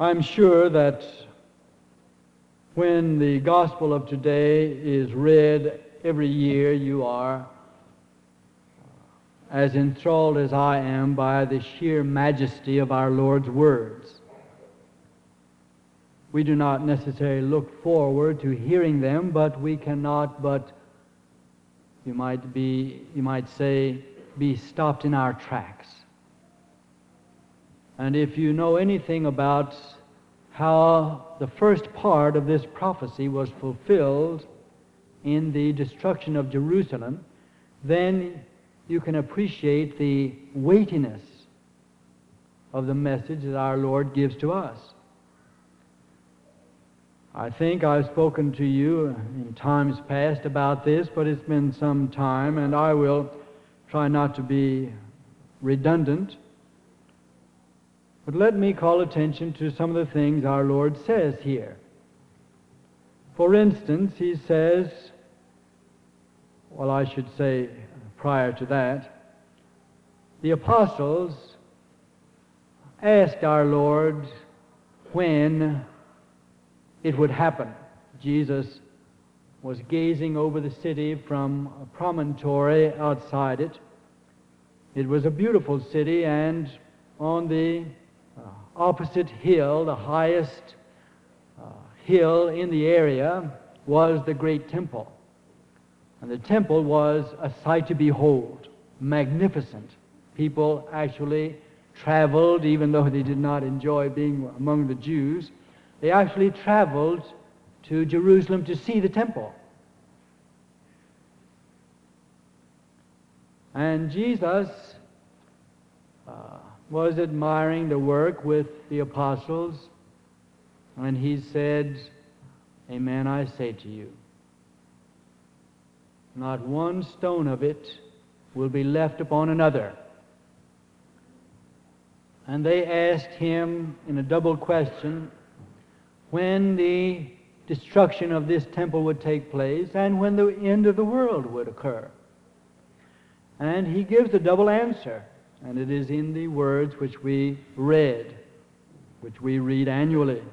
I'm sure that when the gospel of today is read every year, you are as enthralled as I am by the sheer majesty of our Lord's words. We do not necessarily look forward to hearing them, but we cannot but, you might say, be stopped in our tracks. And if you know anything about how the first part of this prophecy was fulfilled in the destruction of Jerusalem, then you can appreciate the weightiness of the message that our Lord gives to us. I think I've spoken to you in times past about this, but it's been some time, and I will try not to be redundant. But let me call attention to some of the things our Lord says here. For instance, he says, well, I should say prior to that, the apostles asked our Lord when it would happen. Jesus was gazing over the city from a promontory outside it. It was a beautiful city, and on the opposite hill, the highest hill in the area, was the great temple. And the temple was a sight to behold, magnificent. People actually traveled, even though they did not enjoy being among the Jews, they actually traveled to Jerusalem to see the temple. And Jesus was admiring the work with the apostles, and he said, "Amen, I say to you, not one stone of it will be left upon another." And they asked him in a double question when the destruction of this temple would take place and when the end of the world would occur. And he gives a double answer, and it is in the words which we read, which we read annually.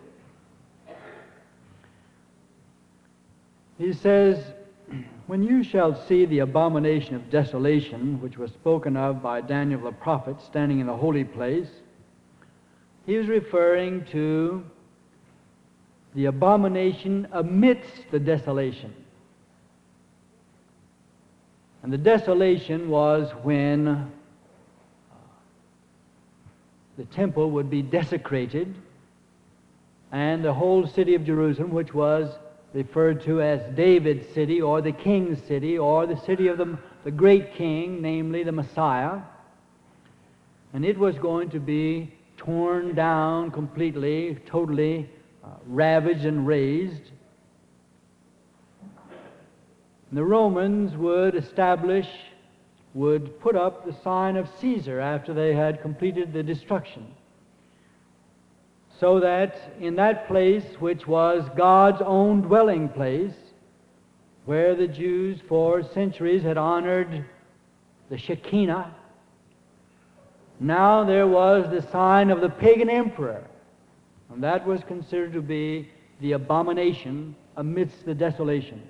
He says, "When you shall see the abomination of desolation, which was spoken of by Daniel the prophet standing in the holy place," he is referring to the abomination amidst the desolation. And the desolation was when the temple would be desecrated, and the whole city of Jerusalem, which was referred to as David's city, or the king's city, or the city of the great king, namely the Messiah, and it was going to be torn down completely, totally ravaged and razed. The Romans would put up the sign of Caesar after they had completed the destruction, so that in that place, which was God's own dwelling place, where the Jews for centuries had honored the Shekinah, now there was the sign of the pagan emperor, and that was considered to be the abomination amidst the desolation.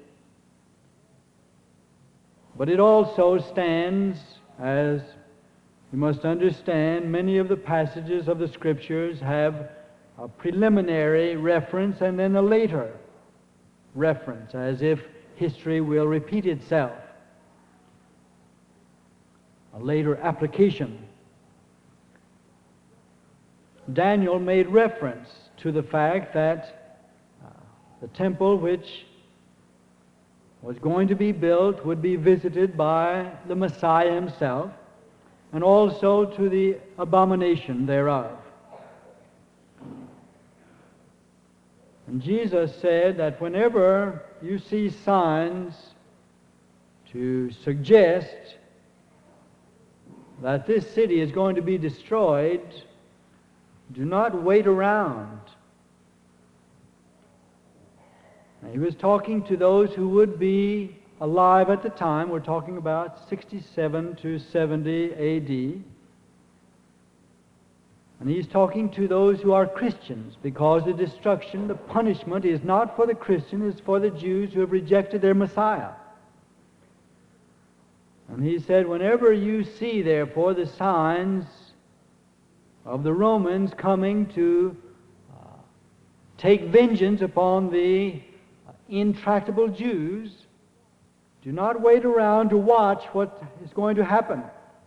But it also stands, as you must understand, many of the passages of the Scriptures have a preliminary reference and then a later reference, as if history will repeat itself. A later application. Daniel made reference to the fact that the temple which was going to be built would be visited by the Messiah himself, and also to the abomination thereof. And Jesus said that whenever you see signs to suggest that this city is going to be destroyed, do not wait around. Now, he was talking to those who would be alive at the time. We're talking about 67 to 70 A.D. And he's talking to those who are Christians, because the destruction, the punishment is not for the Christian, it's for the Jews who have rejected their Messiah. And he said, whenever you see, therefore, the signs of the Romans coming to take vengeance upon the intractable Jews, do not wait around to watch what is going to happen.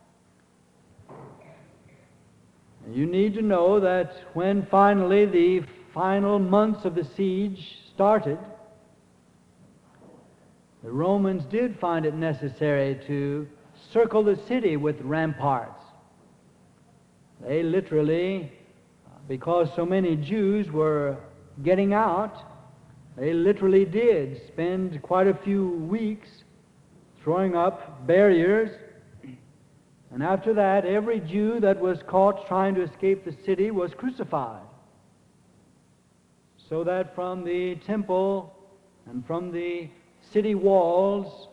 You need to know that when finally the final months of the siege started, the Romans did find it necessary to circle the city with ramparts. They literally, because so many Jews were getting out, they literally did spend quite a few weeks throwing up barriers. And after that, every Jew that was caught trying to escape the city was crucified. So that from the temple and from the city walls,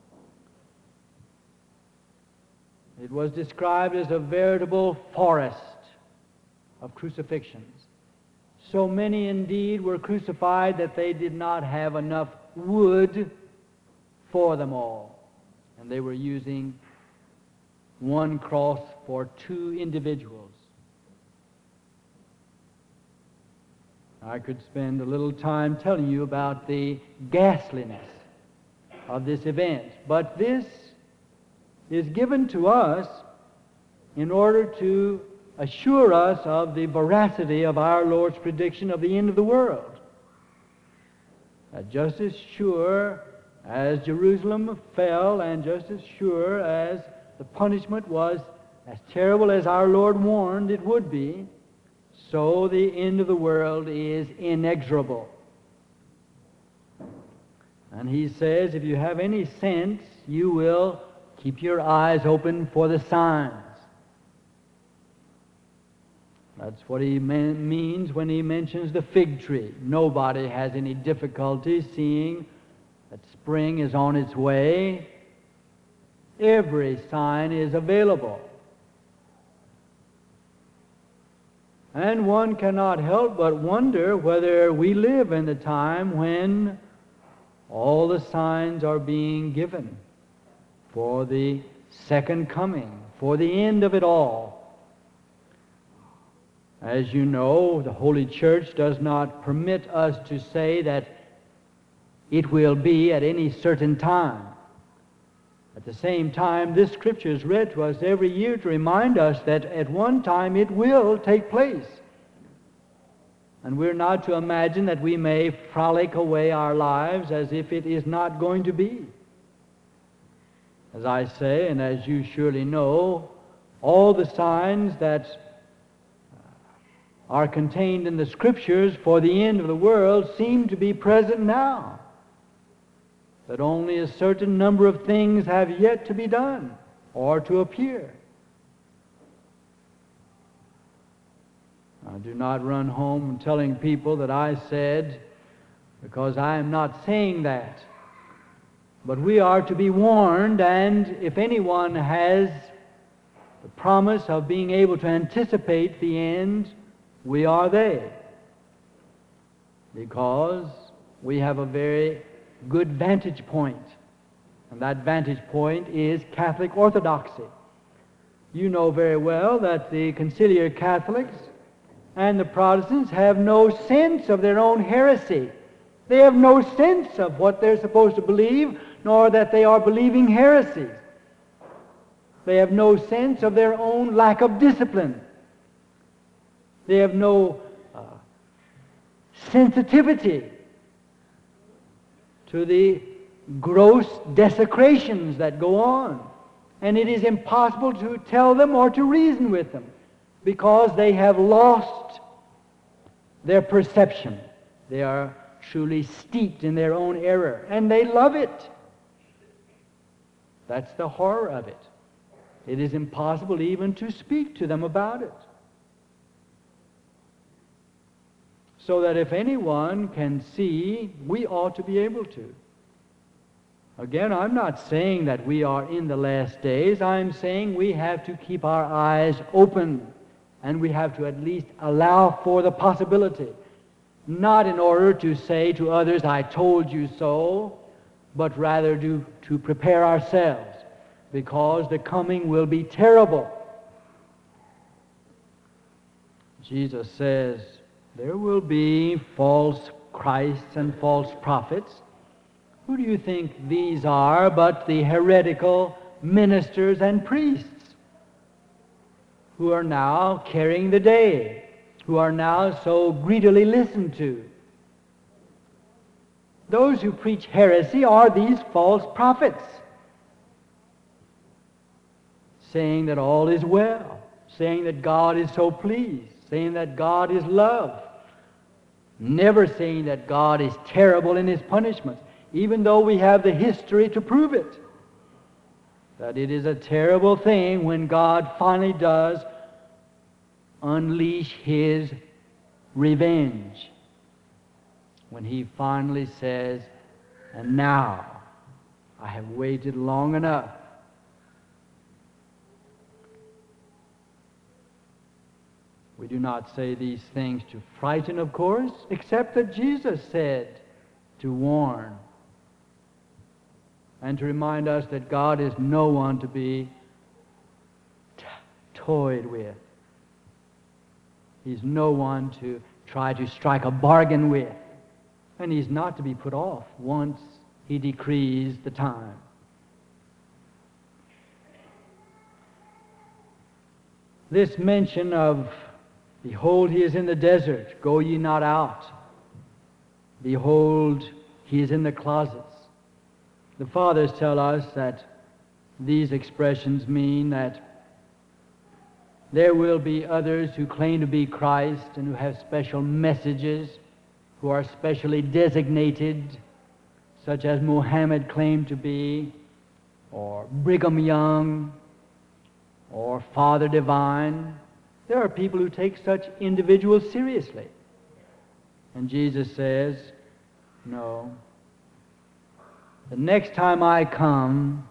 it was described as a veritable forest of crucifixions. So many indeed were crucified that they did not have enough wood for them all. And they were using one cross for two individuals. I could spend a little time telling you about the ghastliness of this event, but this is given to us in order to assure us of the veracity of our Lord's prediction of the end of the world. That just as sure as Jerusalem fell, and just as sure as the punishment was as terrible as our Lord warned it would be, so the end of the world is inexorable. And he says, if you have any sense, you will keep your eyes open for the signs. That's what he means when he mentions the fig tree. Nobody has any difficulty seeing that spring is on its way. Every sign is available. And one cannot help but wonder whether we live in the time when all the signs are being given for the second coming, for the end of it all. As you know, the Holy Church does not permit us to say that it will be at any certain time. At the same time, this Scripture is read to us every year to remind us that at one time it will take place. And we're not to imagine that we may frolic away our lives as if it is not going to be. As I say, and as you surely know, all the signs that are contained in the Scriptures for the end of the world seem to be present now. That only a certain number of things have yet to be done or to appear. I do not run home telling people that I said, because I am not saying that. But we are to be warned, and if anyone has the promise of being able to anticipate the end, we are they. Because we have a very good vantage point. And that vantage point is Catholic orthodoxy. You know very well that the conciliar Catholics and the Protestants have no sense of their own heresy. They have no sense of what they're supposed to believe, nor that they are believing heresies. They have no sense of their own lack of discipline. They have no sensitivity to the gross desecrations that go on. And it is impossible to tell them or to reason with them because they have lost their perception. They are truly steeped in their own error, and they love it. That's the horror of it. It is impossible even to speak to them about it. So that if anyone can see, we ought to be able to. Again, I'm not saying that we are in the last days. I'm saying we have to keep our eyes open And we have to at least allow for the possibility, not in order to say to others, I told you so, but rather to prepare ourselves, because the coming will be terrible. Jesus says there will be false Christs and false prophets. Who do you think these are but the heretical ministers and priests who are now carrying the day, who are now so greedily listened to? Those who preach heresy are these false prophets, saying that all is well, saying that God is so pleased, saying that God is love, never saying that God is terrible in His punishments, even though we have the history to prove it, that it is a terrible thing when God finally does unleash His revenge, when He finally says, and now I have waited long enough. We do not say these things to frighten, of course, except that Jesus said to warn and to remind us that God is no one to be toyed with. He's no one to try to strike a bargain with. And He's not to be put off once He decrees the time. This mention of, behold, He is in the desert, go ye not out. Behold, He is in the closets. The fathers tell us that these expressions mean that there will be others who claim to be Christ and who have special messages, who are specially designated, such as Muhammad claimed to be, or Brigham Young, or Father Divine. There are people who take such individuals seriously. And Jesus says, no. The next time I come,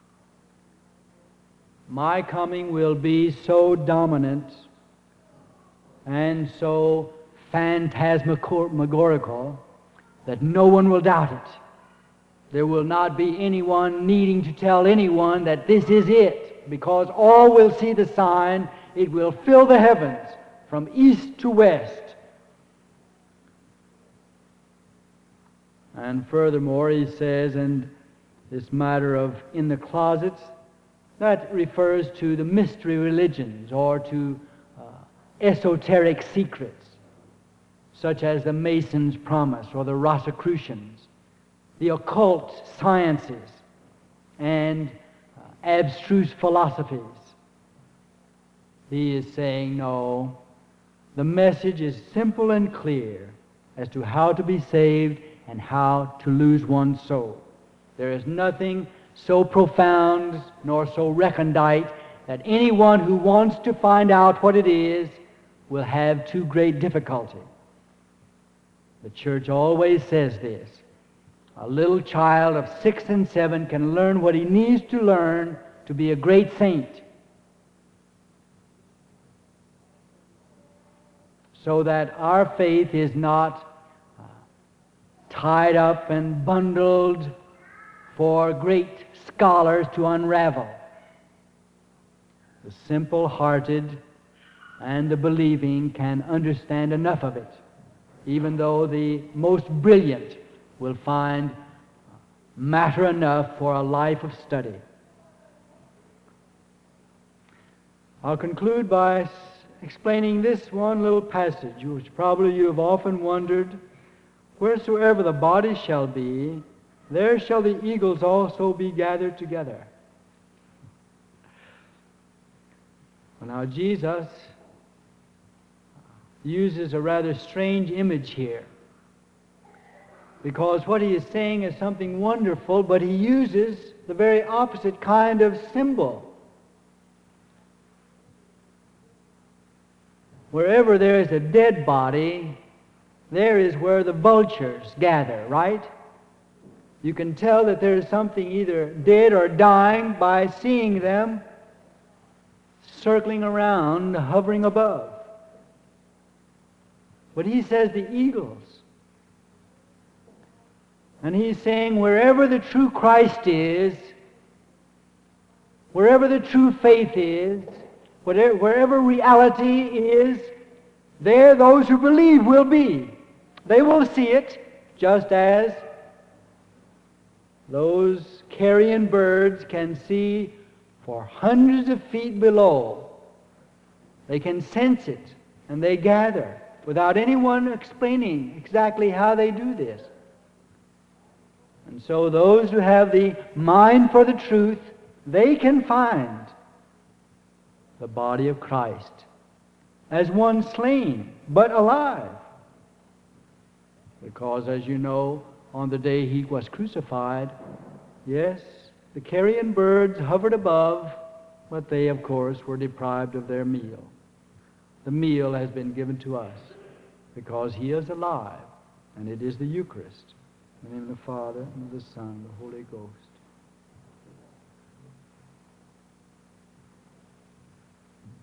my coming will be so dominant and so phantasmagorical that no one will doubt it. There will not be anyone needing to tell anyone that this is it, because all will see the sign. It will fill the heavens from east to west. And furthermore, he says, and this matter of in the closets, that refers to the mystery religions or to esoteric secrets, such as the Mason's promise or the Rosicrucians, the occult sciences, and abstruse philosophies. He is saying, no, the message is simple and clear as to how to be saved and how to lose one's soul. There is nothing so profound nor so recondite that anyone who wants to find out what it is will have too great difficulty. The church always says this. A little child of 6 and 7 can learn what he needs to learn to be a great saint. So that our faith is not tied up and bundled for great scholars to unravel. The simple-hearted and the believing can understand enough of it, even though the most brilliant will find matter enough for a life of study. I'll conclude by explaining this one little passage, which probably you have often wondered. Wheresoever the body shall be, there shall the eagles also be gathered together. Well, now Jesus uses a rather strange image here, because what he is saying is something wonderful, but he uses the very opposite kind of symbol. Wherever there is a dead body, there is where the vultures gather, right? You can tell that there is something either dead or dying by seeing them circling around, hovering above. But he says the eagles. And he's saying wherever the true Christ is, wherever the true faith is, wherever reality is, there those who believe will be. They will see it, just as those carrion birds can see for hundreds of feet below. They can sense it, and they gather without anyone explaining exactly how they do this. And so those who have the mind for the truth, they can find the body of Christ as one slain but alive. Because, as you know, on the day he was crucified, yes, the carrion birds hovered above, but they, of course, were deprived of their meal. The meal has been given to us because he is alive, and it is the Eucharist. In the name of the Father, and of the Son, and the Holy Ghost.